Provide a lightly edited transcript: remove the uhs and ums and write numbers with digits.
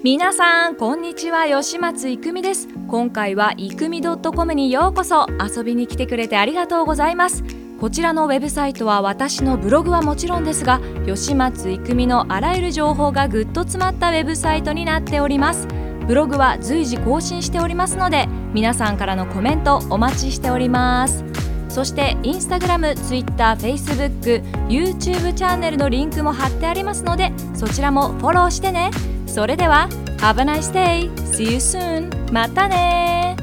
皆さんこんにちは、吉松いくみです。今回はいくみ .com にようこそ。遊びに来てくれてありがとうございます。こちらのウェブサイトは私のブログはもちろんですが、吉松いくみのあらゆる情報がぐっと詰まったウェブサイトになっております。ブログは随時更新しておりますので、皆さんからのコメントお待ちしております。そしてインスタグラム、ツイッター、フェイスブック、YouTube チャンネルのリンクも貼ってありますので、そちらもフォローしてね。それでは Have a nice day! See you soon! またね